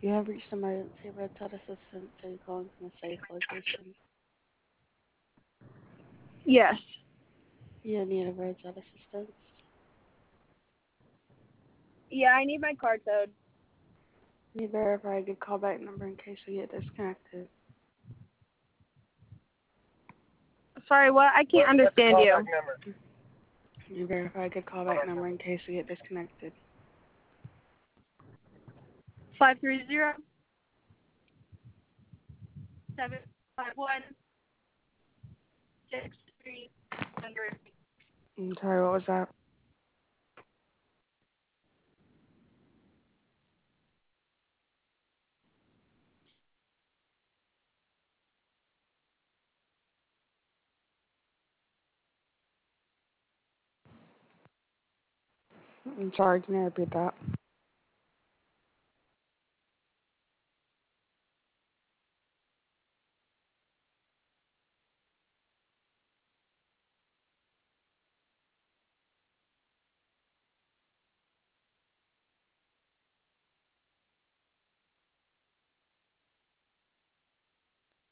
You have reached emergency roadside assistance. Are you calling from a safe location? Yes. You need a roadside assistance. Yeah, I need my car towed. You verify a good callback number in case we get disconnected. Sorry, what? I can't understand you. You verify a good callback number in case we get disconnected. 530-751-6300. I'm sorry, what was that? I'm sorry, can you repeat that?